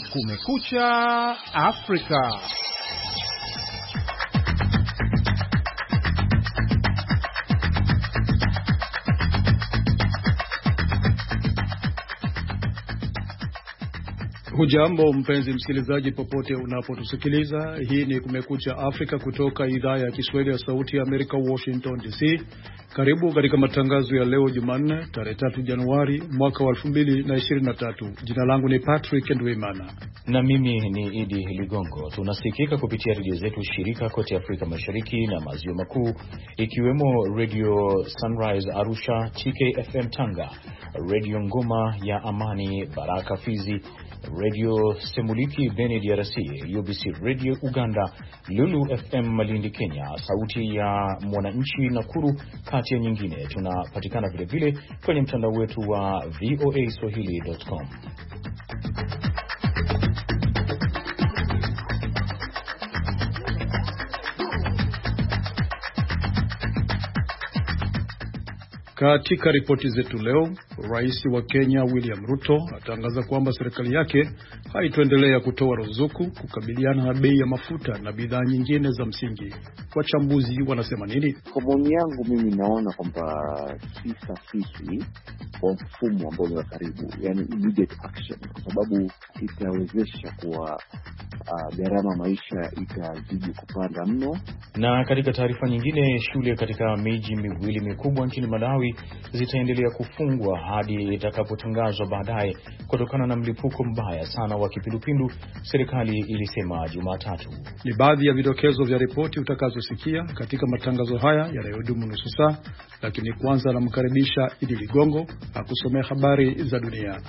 Kumekucha Afrika. Hujambo mpenzi msikilizaji popote unapotusikiliza. Hii ni Kumekucha Afrika kutoka idhaa ya Kiswahili ya Sauti ya Amerika, Washington DC. Karibu katika matangazo ya leo Jumanne, tarehe 3 Januari mwaka wa 2023. Jina langu ni Patrick Ndwimana. Na mimi ni Idi Ligongo. Tunasikika kupitia redio zetu shirika kote Afrika Mashariki na Maziwa Makuu, ikiwemo Radio Sunrise Arusha, TKFM Tanga, Radio Ngoma ya Amani Baraka Fizi, Radio Semuliki Beni DRC, UBC Radio Uganda, Lulu FM Malindi Kenya, Sauti ya Mwananchi Nakuru, kati ya nyingine. Tunapatikana vile vile kwenye mtandao wetu wa voaswahili.com. Katika ripoti zetu leo, Rais wa Kenya William Ruto atangaza kwamba serikali yake haitoendelea kutoa ruzuku kukabiliana na bei ya mafuta na bidhaa nyingine za msingi. Wachambuzi wanasema nini? Kwa maoni yangu mimi naona kwamba si sahihi kwa mfumo ambao ni wa karibu, yani immediate action, kwa sababu itawezesha kuwa gharama maisha itazidi kupanda mno. Na katika taarifa nyingine, shule katika miji miwili mikubwa nchini Malawi zitaendelea kufungwa hadi itakapotangazwa baadaye kutokana na mlipuko mbaya sana wa kipindupindu, serikali ilisema Jumatatu. Ni baadhi ya vidokezo vya ripoti utakazosikia katika matangazo haya yanayodumu nusu saa, lakini kwanza namkaribisha Idi Ligongo akusomea habari za dunia.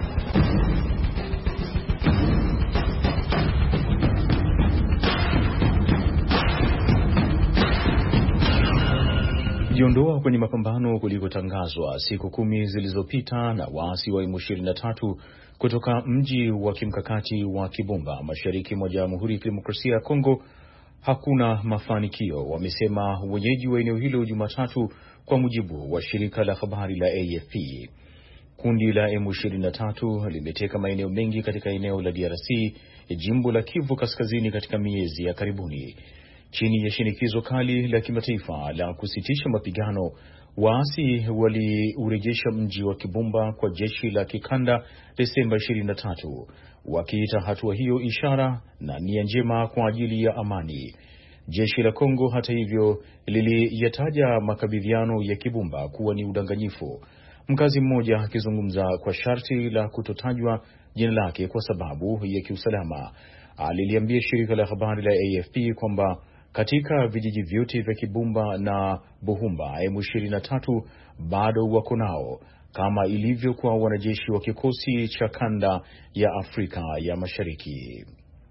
Jiondoa kwenye mapambano kulikotangazwa siku 10 zilizopita na waasi wa M23 kutoka mji wa kimkakati wa Kibumba mashariki mwa Jamhuri ya Kidemokrasia ya Kongo hakuna mafanikio, wamesema wenyeji wa eneo hilo Jumatatu, kwa mujibu wa shirika la habari la AFP. Kundi la M23 limeteka maeneo mengi katika eneo la DRC, jimbo la Kivu Kaskazini, katika miezi ya karibuni. Chini ya shinikizo kali la kimataifa la kusitisha mapigano, waasi waliurejesha mji wa Kibumba kwa jeshi la kikanda Desemba 23, wakiita hatua hiyo ishara na nia njema kwa ajili ya amani. Jeshi la Kongo, hata hivyo, liliyataja makabidhiano ya Kibumba kuwa ni udanganyifu. Mkazi mmoja akizungumza kwa sharti la kutotajwa jina lake kwa sababu ya kiusalama, aliliambia shirika la habari la AFP kwamba katika vijiji vyote vya Kibumba na Buhumba, M23 bado wako nao, kama ilivyo kwa wanajeshi wa kikosi cha kanda ya Afrika ya Mashariki.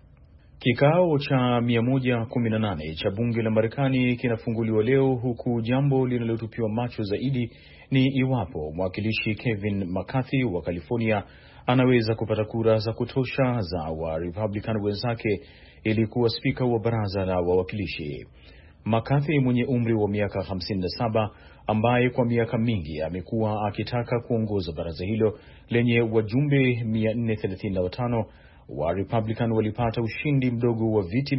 Kikao cha 118 cha bunge la Marekani kinafunguliwa leo, huku jambo linalotupiwa macho zaidi ni iwapo mwakilishi Kevin McCarthy wa California anaweza kupata kura za kutosha za wa Republican wenzake ili kuwa spika wa baraza la wawakilishi. McCarthy mwenye umri wa miaka 57, ambaye kwa miaka mingi amekuwa akitaka kuongoza baraza hilo lenye wajumbe 435, wa Republican walipata ushindi mdogo wa viti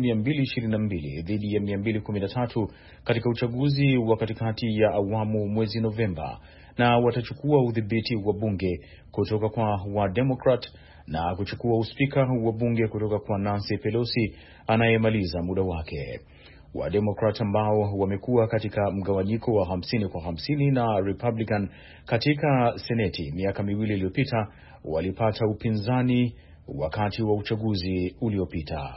222 dhidi ya 213 katika uchaguzi wa katikati ya awamu mwezi Novemba, na watachukua udhibiti wa bunge kutoka kwa wa Democrat na kuchukua uspika wa bunge kutoka kwa Nancy Pelosi anayemaliza muda wake. Wa Democrat ambao wamekuwa katika mgawanyiko wa 50-50 na Republican katika Seneti miaka miwili iliyopita walipata upinzani wakati wa uchaguzi uliopita.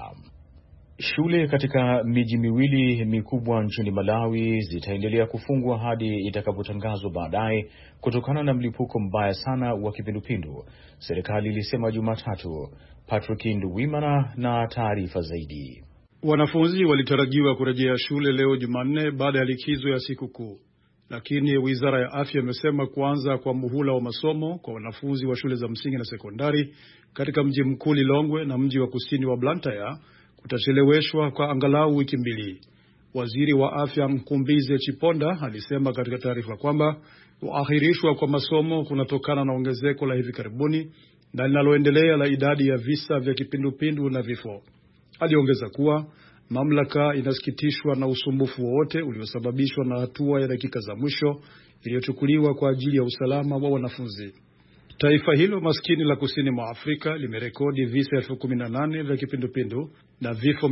Shule katika miji miwili mikubwa nchini Malawi zitaendelea kufungwa hadi itakapotangazwa baadaye kutokana na mlipuko mbaya sana wa kipindupindu, serikali ilisema Jumatatu. Patrick Ndwimana na taarifa zaidi. Wanafunzi walitarajiwa kurejea shule leo Jumanne baada ya likizo ya siku kuu, lakini Wizara ya Afya imesema kuanza kwa muhula wa masomo kwa wanafunzi wa shule za msingi na sekondari katika mji mkuu Lilongwe na mji wa kusini wa Blantyre kutacheleweshwa kwa angalau wiki 2. Waziri wa Afya Mkumbize Chiponda alisema katika taarifa kwamba kuahirishwa kwa masomo kunatokana na ongezeko la hivi karibuni na linaloendelea la idadi ya visa vya kipindupindu na vifo. Aliongeza kuwa mamlaka inasikitishwa na usumbufu wowote uliosababishwa na hatua ya dakika za mwisho iliyochukuliwa kwa ajili ya usalama wa wanafunzi. Taifa hilo maskini la kusini mwa Afrika limerekodi visa 18,000 vya kipindupindu na vifo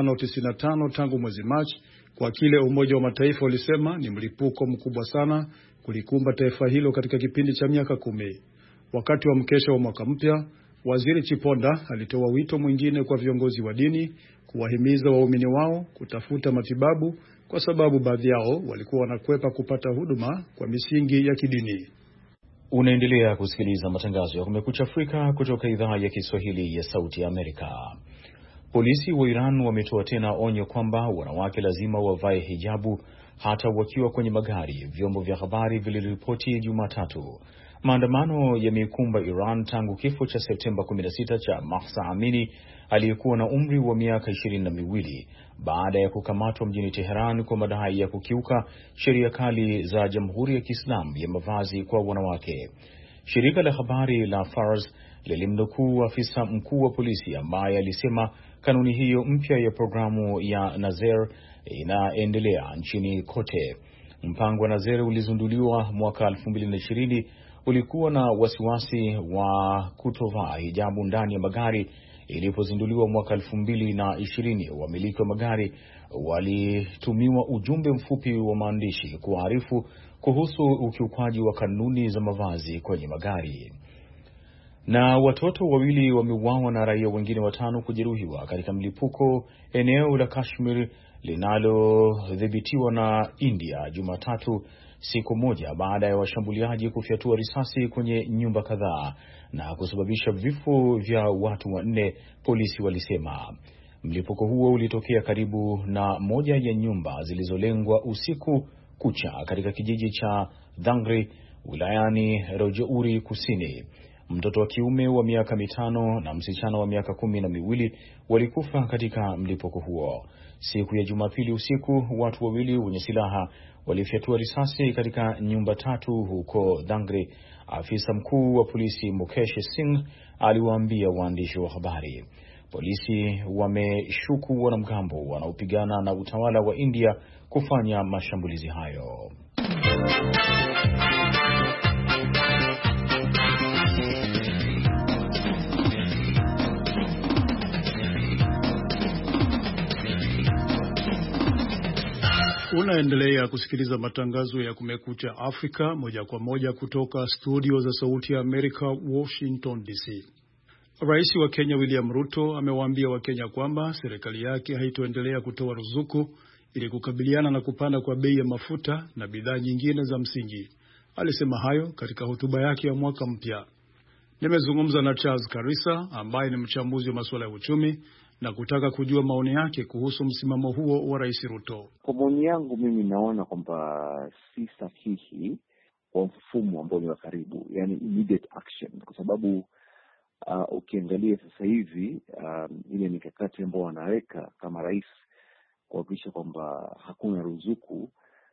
595 tangu mwezi Machi, kwa kile Umoja wa Mataifa ulisema ni mlipuko mkubwa sana kulikumba taifa hilo katika kipindi cha miaka 10. Wakati wa mkesha wa mwaka mpya, Waziri Chiponda alitoa wito mwingine kwa viongozi wa dini kuwahimiza waumini wao kutafuta matibabu kwa sababu baadhi yao walikuwa wanakwepa kupata huduma kwa misingi ya kidini. Unaendelea kusikiliza matangazo ya Kumekucha Afrika kutoka idhaa ya Kiswahili ya Sauti ya Amerika. Polisi wa Iran wametoa tena onyo kwamba wanawake lazima wavae hijabu hata wakiwa kwenye magari, vyombo vya habari viliripoti Jumatatu. Maandamano yameikumba Iran tangu kifo cha Septemba 16 cha Mahsa Amini aliyekuwa na umri wa miaka 22 baada ya kukamatwa mjini Teheran kwa madai ya kukiuka sheria kali za Jamhuri ya Kiislamu ya mavazi kwa wanawake. Shirika la habari la Fars lilimnukuu afisa mkuu wa polisi ambaye alisema kanuni hiyo mpya ya programu ya Nazer inaendelea nchini kote. Mpango wa Nazer ulizinduliwa mwaka 2020 ulikuwa na wasiwasi wa kutovaa hijabu ndani ya magari. Ilipozinduliwa mwaka 2020, wamiliki wa magari walitumiwa ujumbe mfupi wa maandishi kuarifu kuhusu ukiukwaji wa kanuni za mavazi kwenye magari. Na watoto wawili wameuawa na raia wengine 5 kujeruhiwa katika mlipuko eneo la Kashmir linalodhibitiwa na India Jumatatu, siku moja baada ya washambuliaji kufyatua risasi kwenye nyumba kadhaa na kusababisha vifo vya watu 4, polisi walisema. Mlipuko huo ulitokea karibu na moja ya nyumba zilizolengwa usiku kucha katika kijiji cha Dhangri wilayani Rajouri Kusini. Mtoto wa kiume wa miaka 5 na msichana wa miaka 12 walikufa katika mlipuko huo. Siku ya Jumapili usiku, watu wawili wenye silaha walifyatua risasi katika nyumba 3 huko Dhangri. Afisa mkuu wa polisi Mukesh Singh aliwaambia waandishi wa habari. Polisi wameshuku wanamgambo wanaopigana na utawala wa India kufanya mashambulizi hayo. Unaendelea kusikiliza matangazo ya Kumekucha Afrika moja kwa moja kutoka studio za Sauti ya Amerika, Washington DC. Rais wa Kenya William Ruto amewaambia Wakenya kwamba serikali yake haitoendelea kutoa ruzuku ili kukabiliana na kupanda kwa bei ya mafuta na bidhaa nyingine za msingi. Alisema hayo katika hotuba yake ya mwaka mpya. Nimezungumza na Charles Karisa ambaye ni mchambuzi wa masuala ya uchumi na kutaka kujua maoni yake kuhusu msimamo huo wa Rais Ruto. Kwa maoni yangu mimi naona kwamba si sahihi kwa mfumo ambao ni wa karibu, yani immediate action, kwa sababu ukiangalia sasa hivi ile mikakati ambayo wanaweka kama rais kuhakikisha kwamba hakuna ruzuku,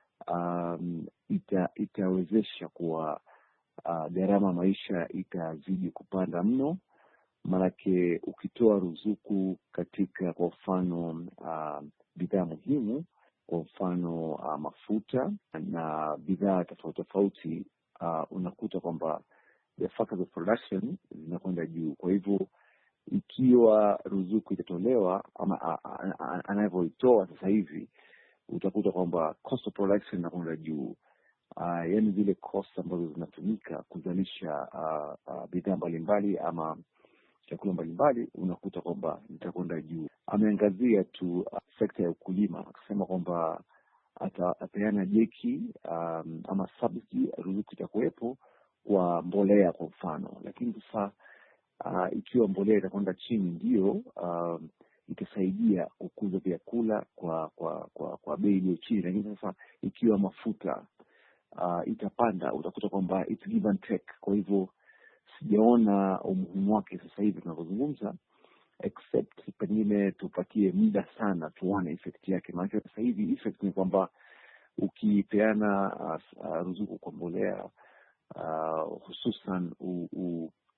itawezesha kuwa gharama maisha itazidi kupanda mno. Manake ukitoa ruzuku katika kwa mfano bidhaa muhimu, kwa mfano mafuta na bidhaa tofauti, unakuta kwamba the factors of production zinakwenda juu. Kwa hivyo ikiwa ruzuku itatolewa ama anavyoitoa sasa hivi, utakuta kwamba cost of production inakwenda juu. Yani zile cost ambazo zinatumika kuzalisha bidhaa mbalimbali ama chakula mbalimbali, unakuta kwamba itakwenda juu. Ameangazia tu sekta ya ukulima, akisema kwamba atapeana jeki ama subsidy, ruzuku itakuwepo kwa mbolea kwa mfano. Lakini sasa ikiwa mbolea itakwenda chini, ndio itasaidia kukuza vyakula kwa bei iliyo chini. Lakini sasa ikiwa mafuta itapanda, utakuta kwamba it's give and take. Kwa hivyo sijaona umuhimu wake sasa hivi tunapozungumza, except pengine tupatie muda sana tuone effect yake. Maana sasa hivi effect ni kwamba ukipeana ruzuku kwa mbolea, hususan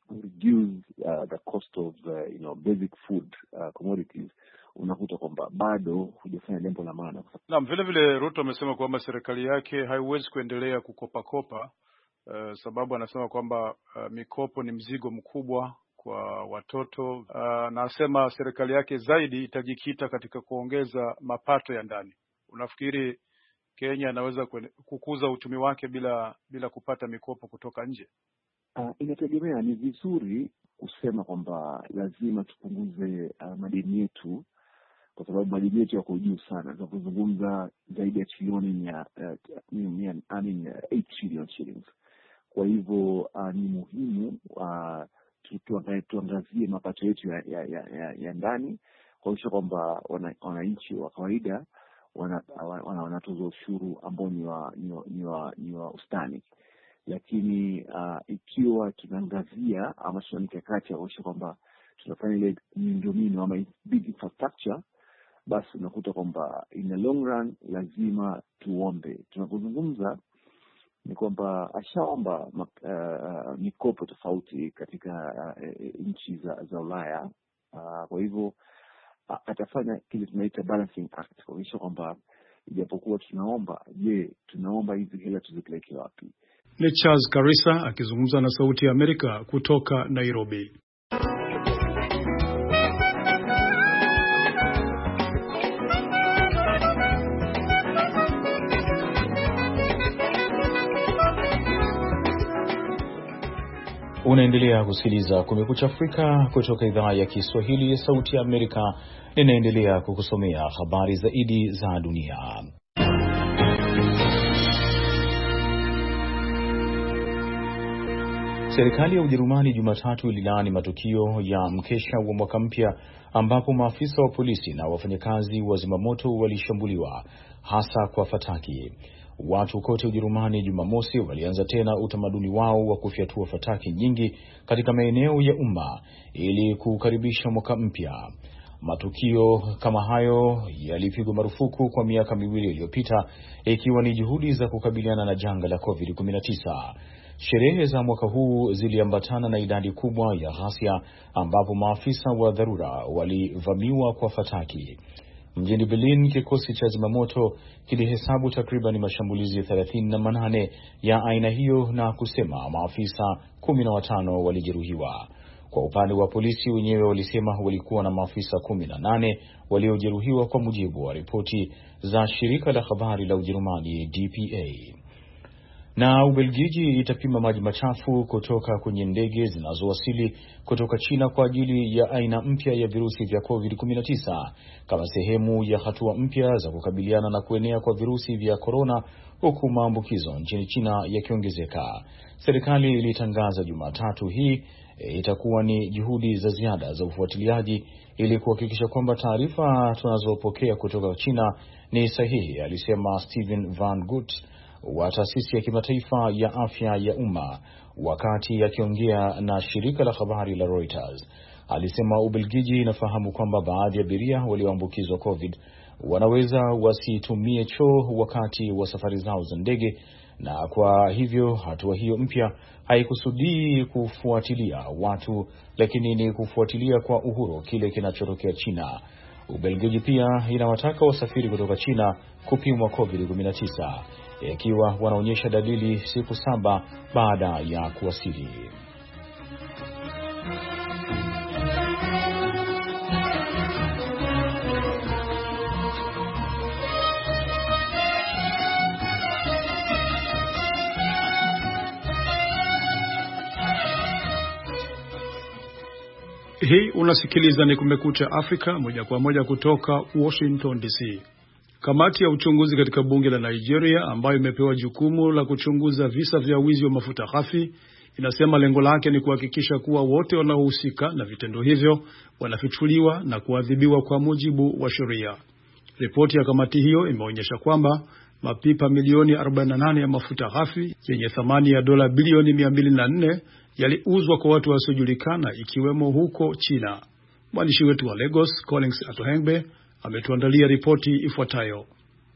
reduce the cost of basic food commodities, unakuta kwamba bado hujafanya jambo la maana. Naam, vile vile Ruto amesema kwamba serikali yake haiwezi kuendelea kukopa sababu anasema kwamba mikopo ni mzigo mkubwa kwa watoto, na asema serikali yake zaidi itajikita katika kuongeza mapato ya ndani. Unafikiri Kenya anaweza kukuza uchumi wake bila kupata mikopo kutoka nje? Inategemea. Ni vizuri kusema kwamba lazima tupunguze madeni yetu, kwa sababu madeni yetu yako juu sana. Tunazungumza zaidi ya trilioni 8 trillion shillings. Kwa hivyo ni muhimu tuangazie mapato yetu ya ndani, kuhakikisha kwamba wananchi wa kawaida wanatoza ushuru ambao ni wa ustani. Lakini ikiwa tunaangazia ama tuna mikakati ya kuhakikisha kwamba tunafanya ile miundombinu ama big infrastructure, basi unakuta kwamba in the long run lazima tuombe. Tunapozungumza ni kwamba ashaomba mikopo tofauti katika nchi za Ulaya. Kwa hivyo atafanya kile tunaita balancing act, kuhakikisha kwamba ijapokuwa tunaomba hizi hela tuzipeleke wapi. Ni Charles Karisa akizungumza na Sauti ya Amerika kutoka Nairobi. Unaendelea kusikiliza Kumekucha Afrika kutoka idhaa ya Kiswahili ya Sauti ya Amerika. Ninaendelea kukusomea habari zaidi za dunia. Serikali ya Ujerumani Jumatatu ililaani matukio ya mkesha wa mwaka mpya ambapo maafisa wa polisi na wafanyakazi wa zimamoto walishambuliwa, hasa kwa fataki. Watu kote Ujerumani Jumamosi walianza tena utamaduni wao wa kufyatua fataki nyingi katika maeneo ya umma ili kukaribisha mwaka mpya. Matukio kama hayo yalipigwa marufuku kwa miaka miwili iliyopita, ikiwa ni juhudi za kukabiliana na janga la COVID-19. Sherehe za mwaka huu ziliambatana na idadi kubwa ya ghasia ambapo maafisa wa dharura walivamiwa kwa fataki. Mjini Berlin, kikosi cha zimamoto kilihesabu takriban mashambulizi 38 ya aina hiyo na kusema maafisa 15 walijeruhiwa. Kwa upande wa polisi wenyewe walisema walikuwa na maafisa 18 waliojeruhiwa, kwa mujibu wa ripoti za shirika la habari la Ujerumani DPA. Na Ubelgiji itapima maji machafu kutoka kwenye ndege zinazowasili kutoka China kwa ajili ya aina mpya ya virusi vya COVID-19 kama sehemu ya hatua mpya za kukabiliana na kuenea kwa virusi vya korona, huku maambukizo nchini China yakiongezeka. Serikali ilitangaza Jumatatu hii itakuwa ni juhudi za ziada za ufuatiliaji ili kuhakikisha kwamba taarifa tunazopokea kutoka China ni sahihi, alisema Steven Van Gucht wa taasisi ya kimataifa ya afya ya umma wakati akiongea na shirika la habari la Reuters. Alisema Ubelgiji inafahamu kwamba baadhi ya abiria walioambukizwa COVID wanaweza wasitumie choo wakati wa safari zao za ndege, na kwa hivyo hatua hiyo mpya haikusudii kufuatilia watu, lakini ni kufuatilia kwa uhuru kile kinachotokea China. Ubelgiji pia inawataka wasafiri kutoka China kupimwa COVID-19 ikiwa wanaonyesha dalili siku 7 baada ya kuwasili. Hii unasikiliza ni Kumekucha Afrika moja kwa moja kutoka Washington DC. Kamati ya uchunguzi katika bunge la Nigeria ambayo imepewa jukumu la kuchunguza visa vya wizi wa mafuta ghafi inasema lengo lake ni kuhakikisha kuwa wote wanaohusika na vitendo hivyo wanafichuliwa na kuadhibiwa kwa mujibu wa sheria. Ripoti ya kamati hiyo imeonyesha kwamba mapipa milioni 48 ya mafuta ghafi yenye thamani ya dola bilioni 204 yaliuzwa kwa watu wasiojulikana, ikiwemo huko China. Mwandishi wetu wa Lagos, Collins Atohengbe, ametuandalia ripoti ifuatayo.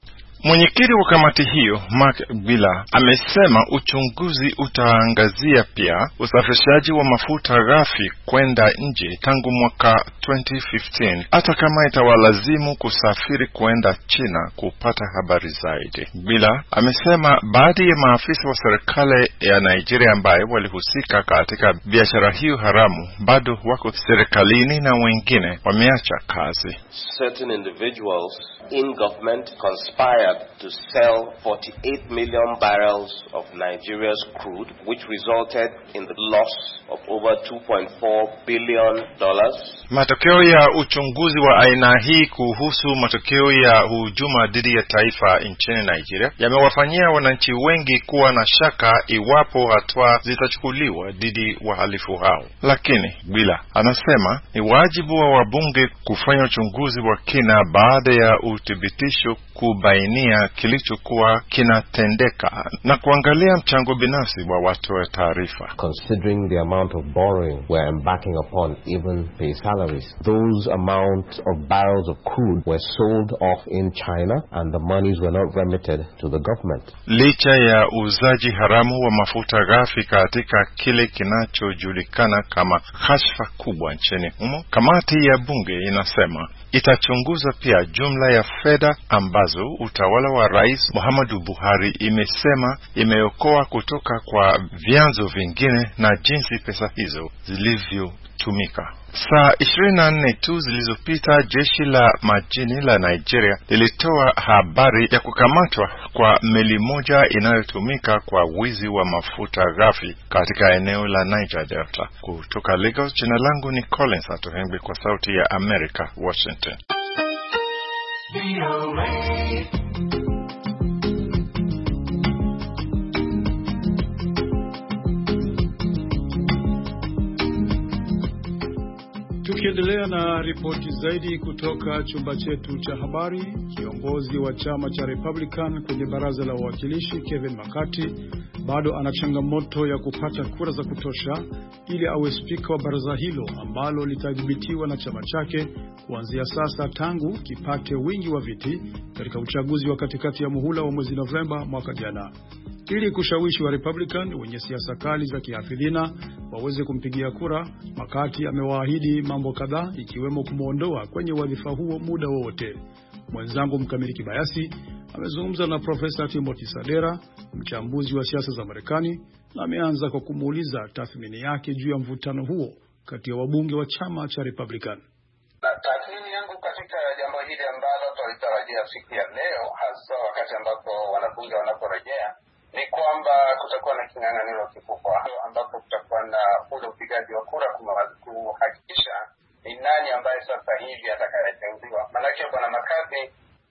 Mwenyekiti wa kamati hiyo, Mark Gwila, amesema uchunguzi utaangazia pia usafirishaji wa mafuta ghafi kwenda nje tangu mwaka 2015, hata kama itawalazimu kusafiri kwenda China kupata habari zaidi. Gwila amesema baadhi ya maafisa wa serikali ya Nigeria ambaye walihusika katika biashara hiyo haramu bado wako serikalini na wengine wameacha kazi. Certain individuals in government conspired to sell 48 million barrels of Nigeria's crude, which resulted in the loss of over $2.4 billion. Matokeo ya uchunguzi wa aina hii kuhusu matokeo ya hujuma dhidi ya taifa nchini Nigeria yamewafanyia wananchi wengi kuwa na shaka iwapo hatua zitachukuliwa dhidi wahalifu hao. Lakini Gwila anasema ni wajibu wa wabunge kufanya uchunguzi wa kina baada ya uthibitisho kubainia kilichokuwa kinatendeka na kuangalia mchango binafsi wa watu wa taarifa. Considering the amount of borrowing we're embarking upon, even pay salaries, those amounts of barrels of crude were sold off in China and the monies were not remitted to the government. Licha ya uuzaji haramu wa mafuta ghafi katika kile kinachojulikana kama kashfa kubwa nchini humo, kamati ya bunge inasema itachunguza pia jumla ya fedha ambazo utawala wa Rais Muhammadu Buhari imesema imeokoa kutoka kwa vyanzo vingine na jinsi pesa hizo zilivyotumika. Saa 24 tu zilizopita jeshi la majini la Nigeria lilitoa habari ya kukamatwa kwa meli moja inayotumika kwa wizi wa mafuta ghafi katika eneo la Niger Delta. Kutoka Lagos, jina langu ni Collins Atohengwi kwa Sauti ya America, Washington. Tukiendelea na ripoti zaidi kutoka chumba chetu cha habari, kiongozi wa chama cha Republican kwenye baraza la wawakilishi Kevin McCarthy bado ana changamoto ya kupata kura za kutosha ili awe spika wa baraza hilo ambalo litadhibitiwa na chama chake kuanzia sasa tangu kipate wingi wa viti katika uchaguzi wa katikati ya muhula wa mwezi Novemba mwaka jana. Ili kushawishi wa Republican wenye siasa kali za kihafidhina waweze kumpigia kura, McCarthy amewaahidi mambo kadhaa ikiwemo kumuondoa kwenye wadhifa huo muda wowote. Mwenzangu Mkamili Kibayasi amezungumza na Profesa Timothy Sadera, mchambuzi wa siasa za Marekani, na ameanza kwa kumuuliza tathmini yake juu ya mvutano huo kati ya wabunge wa chama cha Republican. Tathmini yangu katika jambo hili ambalo tulitarajia siku ya leo, hasa wakati ambapo wanabunge wanaporejea, ni kwamba kutakuwa na kinyang'anyiro kikubwa ambapo kutakuwa na ule upigaji wa kura kuhakikisha ni nani ambaye sasa hivi atakayeteuliwa. Maanake bwana McCarthy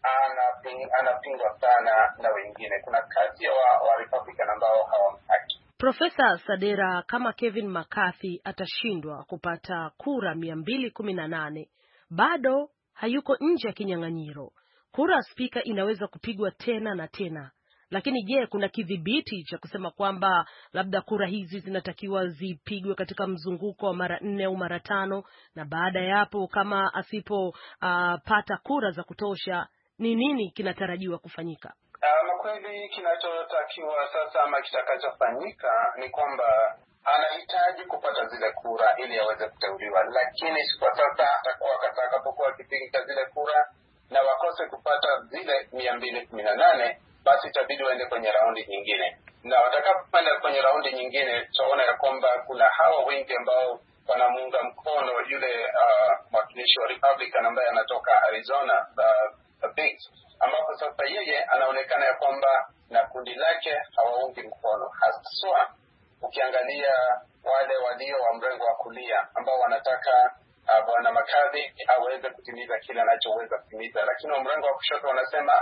anapingwa sana na wengine. Kuna kati ya wa Republican ambao hawamtaki. Profesa Sadera, kama Kevin McCarthy atashindwa kupata kura 218, bado hayuko nje ya kinyang'anyiro. Kura spika inaweza kupigwa tena na tena. Lakini je, kuna kidhibiti cha kusema kwamba labda kura hizi zinatakiwa zipigwe katika mzunguko wa mara 4 au mara 5, na baada ya hapo kama asipopata kura za kutosha, ni nini kinatarajiwa kufanyika? Kweli kinachotakiwa sasa ama kitakachofanyika ni kwamba anahitaji kupata zile kura ili aweze kuteuliwa, lakini kwa sasa atakuwa atakapokuwa akipiga zile kura na wakose kupata zile 218, basi itabidi waende kwenye raundi nyingine. Na watakapoenda kwenye raundi nyingine, tutaona ya kwamba kuna hawa wengi ambao wanamuunga mkono yule mwakilishi wa Republican ambaye anatoka Arizona, Biggs, ambapo sasa yeye anaonekana ya kwamba na kundi lake hawaungi mkono. Haswa ukiangalia wale walio wa mrengo wa kulia ambao wanataka bwana McCarthy aweze kutimiza kile anachoweza kutimiza, lakini wa mrengo wa kushoto wanasema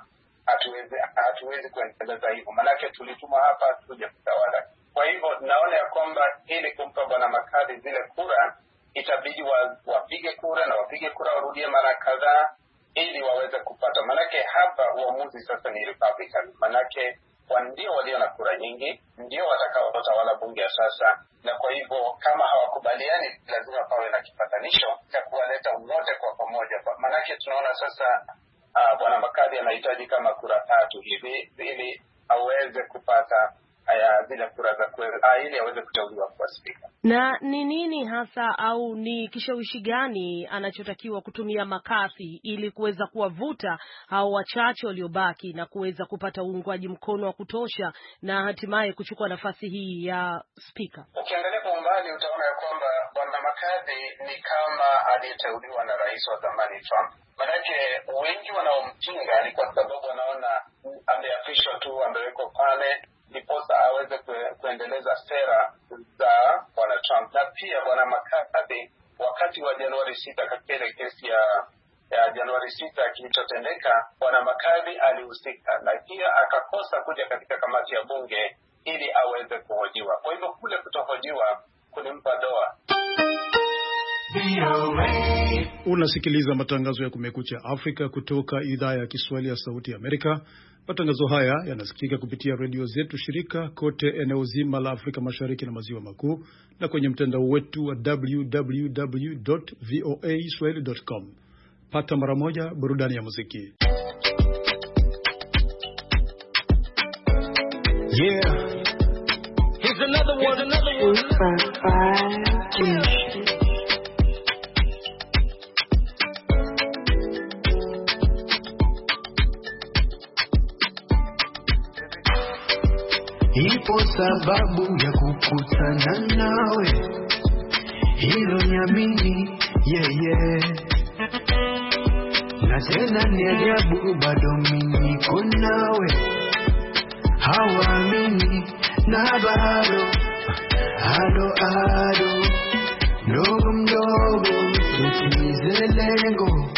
hatuwezi kuendeleza hivyo, manake tulitumwa hapa tuje kutawala. Kwa hivyo naona ya kwamba ili kumpa bwana McCarthy zile kura, itabidi wapige kura na wapige kura warudie mara kadhaa ili waweze kupata. Manake hapa uamuzi sasa ni Republican, manake ndio walio na kura nyingi, ndio watakaotawala bunge ya sasa, na kwa hivyo kama hawakubaliani lazima pawe na kipatanisho cha kuwaleta wote kwa pamoja. Manake tunaona sasa Bwana McCarthy anahitaji kama kura 3 hivi ili aweze kupata zile kura za ili aweze kuteuliwa kuwa spika. Na ni nini hasa au ni kishawishi gani anachotakiwa kutumia McCarthy ili kuweza kuwavuta hao wachache waliobaki na kuweza kupata uungwaji mkono wa kutosha na hatimaye kuchukua nafasi hii ya spika? Ukiangalia kwa umbali utaona ya kwamba Bwana McCarthy ni kama aliyeteuliwa na rais wa zamani Trump. Manake wengi wanaompinga ni kwa sababu wanaona ameapishwa tu, amewekwa pale ndiposa aweze kuendeleza sera za Bwana Trump. Na pia Bwana McCarthy wakati wa Januari 6 katika ile kesi ya Januari 6 kilichotendeka, Bwana McCarthy alihusika na pia akakosa kuja katika kamati ya bunge ili aweze kuhojiwa. Kwa hivyo kule kutohojiwa kulimpa doa. Unasikiliza matangazo ya Kumekucha Afrika kutoka idhaa ya Kiswahili ya Sauti ya Amerika. Matangazo haya yanasikika kupitia redio zetu shirika kote eneo zima la Afrika Mashariki na Maziwa Makuu na kwenye mtandao wetu wa www.voaswahili.com. Pata mara moja burudani ya muziki. Yeah. Here's another one. Ipo sababu ya kukutana nawe, hilo niamini, yeah. Na tena ni ajabu bado mimi niko nawe, hawaamini na bado ado mdogo mdogo tutimize lengo,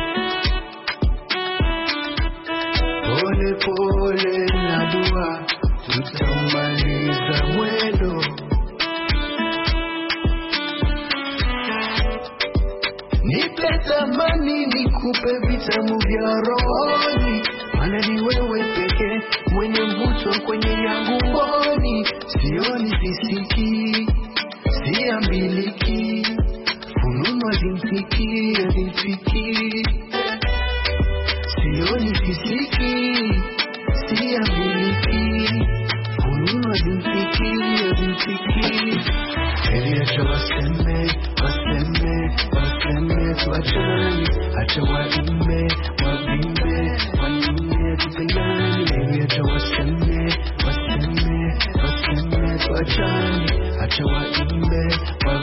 pole pole na dua tutamaliza mwendo. Nipe thamani nikupe vitamu vya rohoni, maana ni wewe pekee mwenye mvuto kwenye yangu mboni. Sioni visiki, siambiliki, fununu alimfiki. Sioni visiki, siambiliki, fununu alimfiki. Baby acha waseme tuachane, acha waime tupendane. Baby acha waseme tuachane, acha waime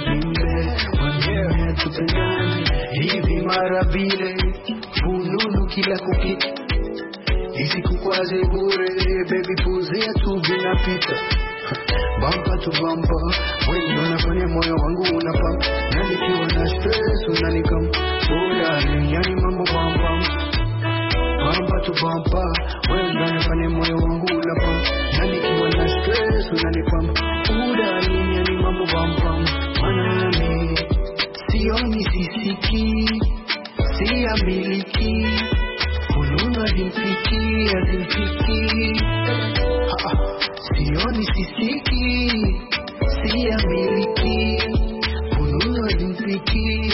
tupendane. Hivi mara vile fununu kila kupita, isikukwaze bure baby, puzia tu vinapita. Bumper to bumper, when unafanya moyo wangu unapam, na nikiwa na stress unanikam. Darling, yani mambo bam. Bumper to bumper, when unafanya moyo wangu unapam, na nikiwa na stress unanikam. Darling, yani mambo bam. Manami, sioni sisiki, siamiliki, fununu alimfiki. Sioni sisiki, siamiliki, fununu alimfiki.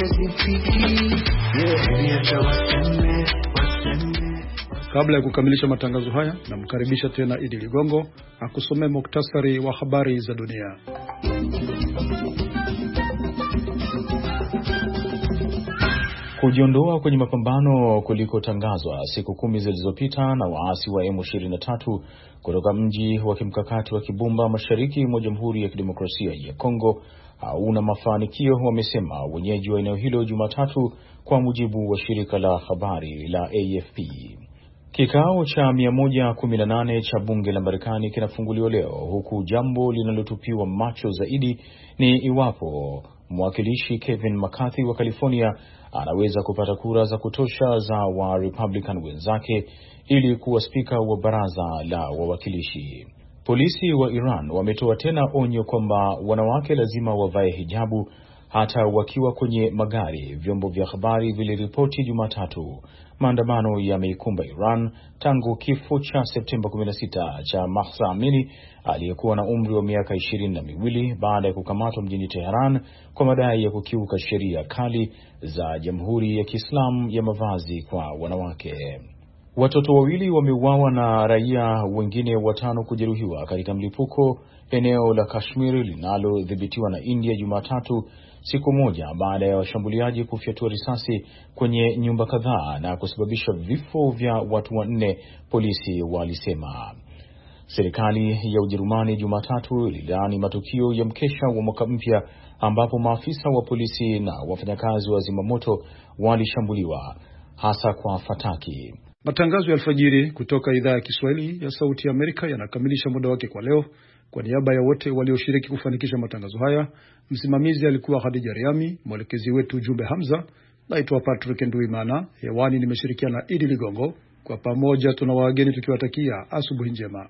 Kabla ya kukamilisha matangazo haya, namkaribisha tena Idi Ligongo akusomea muktasari wa habari za dunia. Kujiondoa kwenye mapambano kulikotangazwa siku 10 zilizopita na waasi wa M23 kutoka mji wa kimkakati wa Kibumba mashariki mwa Jamhuri ya Kidemokrasia ya Kongo hauna mafanikio, wamesema wenyeji wa eneo hilo Jumatatu, kwa mujibu wa shirika la habari la AFP. Kikao cha 118 cha bunge la Marekani kinafunguliwa leo, huku jambo linalotupiwa macho zaidi ni iwapo mwakilishi Kevin McCarthy wa California anaweza kupata kura za kutosha za wa Republican wenzake ili kuwa spika wa baraza la wawakilishi. Polisi wa Iran wametoa tena onyo kwamba wanawake lazima wavae hijabu hata wakiwa kwenye magari, vyombo vya habari viliripoti Jumatatu. maandamano yameikumba Iran tangu kifo cha Septemba 16 cha Mahsa Amini aliyekuwa na umri wa miaka 22 baada ya kukamatwa mjini Tehran kwa madai ya kukiuka sheria kali za Jamhuri ya Kiislamu ya mavazi kwa wanawake. Watoto wawili wameuawa na raia wengine 5 kujeruhiwa katika mlipuko eneo la Kashmir linalodhibitiwa na India Jumatatu, siku moja baada ya washambuliaji kufyatua risasi kwenye nyumba kadhaa na kusababisha vifo vya watu 4, polisi walisema. Serikali ya Ujerumani Jumatatu ililaani matukio ya mkesha wa mwaka mpya ambapo maafisa wa polisi na wafanyakazi wa zimamoto walishambuliwa hasa kwa fataki. Matangazo ya alfajiri kutoka idhaa ya Kiswahili ya Sauti ya Amerika yanakamilisha muda wake kwa leo. Kwa niaba ya wote walioshiriki kufanikisha matangazo haya, msimamizi alikuwa Khadija Riami, mwelekezi wetu Jumbe Hamza. Naitwa Patrick Nduimana, hewani nimeshirikiana na Idi Ligongo. Kwa pamoja tunawaageni tukiwatakia asubuhi njema.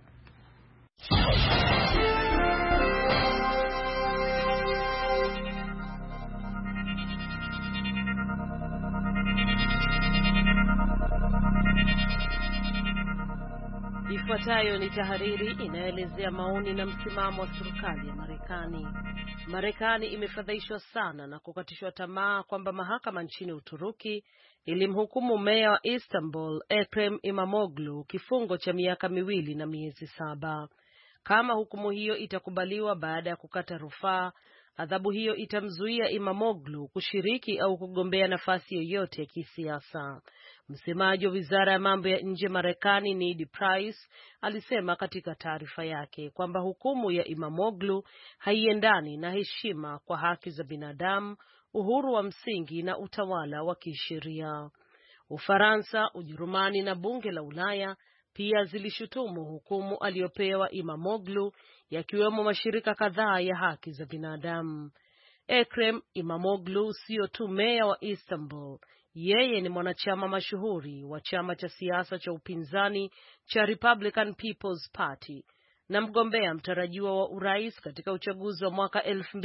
Ifuatayo ni tahariri inayoelezea maoni na msimamo wa serikali ya Marekani. Marekani imefadhaishwa sana na kukatishwa tamaa kwamba mahakama nchini Uturuki ilimhukumu meya wa Istanbul Ekrem İmamoğlu kifungo cha miaka 2 na miezi 7. Kama hukumu hiyo itakubaliwa baada ya kukata rufaa, adhabu hiyo itamzuia İmamoğlu kushiriki au kugombea nafasi yoyote ya kisiasa. Msemaji wa Wizara ya Mambo ya Nje Marekani Ned Price alisema katika taarifa yake kwamba hukumu ya İmamoğlu haiendani na heshima kwa haki za binadamu, uhuru wa msingi na utawala wa kisheria. Ufaransa, Ujerumani na bunge la Ulaya pia zilishutumu hukumu aliyopewa İmamoğlu, yakiwemo mashirika kadhaa ya haki za binadamu. Ekrem İmamoğlu sio tu meya wa Istanbul, yeye ni mwanachama mashuhuri wa chama cha siasa cha upinzani cha Republican People's Party na mgombea mtarajiwa wa urais katika uchaguzi wa mwaka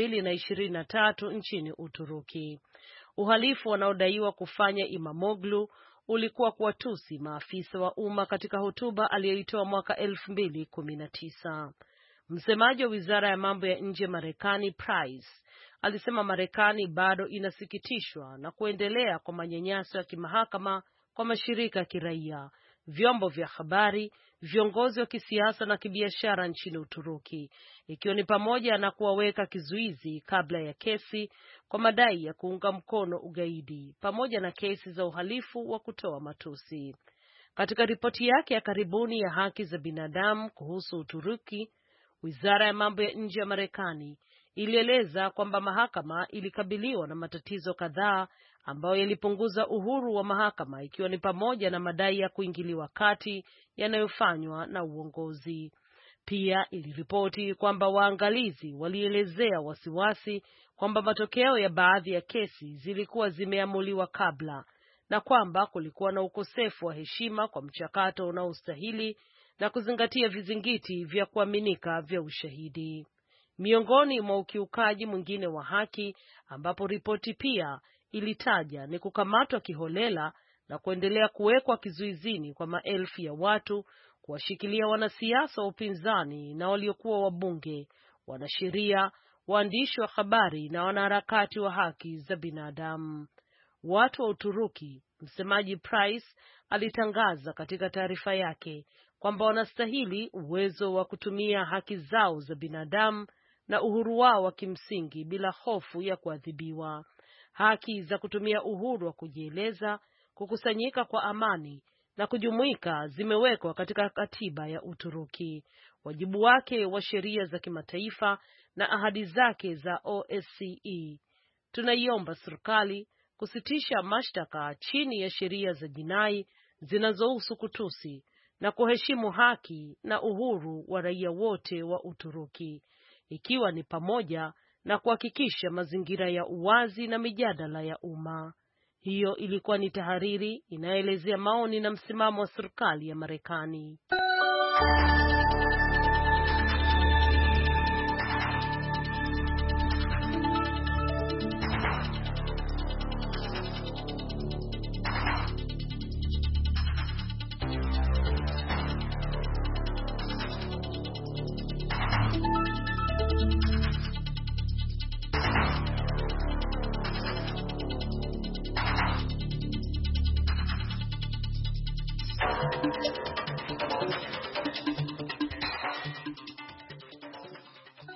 2023 nchini Uturuki. Uhalifu wanaodaiwa kufanya İmamoğlu ulikuwa kuwatusi maafisa wa umma katika hotuba aliyoitoa mwaka 2019. Msemaji wa Wizara ya Mambo ya Nje Marekani Price alisema Marekani bado inasikitishwa na kuendelea kwa manyanyaso ya kimahakama kwa mashirika ya kiraia, vyombo vya habari, viongozi wa kisiasa na kibiashara nchini Uturuki, ikiwa ni pamoja na kuwaweka kizuizi kabla ya kesi kwa madai ya kuunga mkono ugaidi, pamoja na kesi za uhalifu wa kutoa matusi. Katika ripoti yake ya karibuni ya haki za binadamu kuhusu Uturuki, Wizara ya Mambo ya Nje ya Marekani ilieleza kwamba mahakama ilikabiliwa na matatizo kadhaa ambayo yalipunguza uhuru wa mahakama, ikiwa ni pamoja na madai ya kuingiliwa kati yanayofanywa na uongozi. Pia iliripoti kwamba waangalizi walielezea wasiwasi kwamba matokeo ya baadhi ya kesi zilikuwa zimeamuliwa kabla na kwamba kulikuwa na ukosefu wa heshima kwa mchakato unaostahili na kuzingatia vizingiti vya kuaminika vya ushahidi. Miongoni mwa ukiukaji mwingine wa haki ambapo ripoti pia ilitaja ni kukamatwa kiholela na kuendelea kuwekwa kizuizini kwa maelfu ya watu, kuwashikilia wanasiasa wa upinzani na waliokuwa wabunge, wanasheria, waandishi wa habari na wanaharakati wa haki za binadamu. Watu wa Uturuki, msemaji Price alitangaza katika taarifa yake kwamba wanastahili uwezo wa kutumia haki zao za binadamu na uhuru wao wa kimsingi bila hofu ya kuadhibiwa. Haki za kutumia uhuru wa kujieleza, kukusanyika kwa amani na kujumuika zimewekwa katika katiba ya Uturuki, wajibu wake wa sheria za kimataifa na ahadi zake za OSCE. Tunaiomba serikali kusitisha mashtaka chini ya sheria za jinai zinazohusu kutusi na kuheshimu haki na uhuru wa raia wote wa Uturuki, ikiwa ni pamoja na kuhakikisha mazingira ya uwazi na mijadala ya umma. Hiyo ilikuwa ni tahariri inayoelezea maoni na msimamo wa serikali ya Marekani.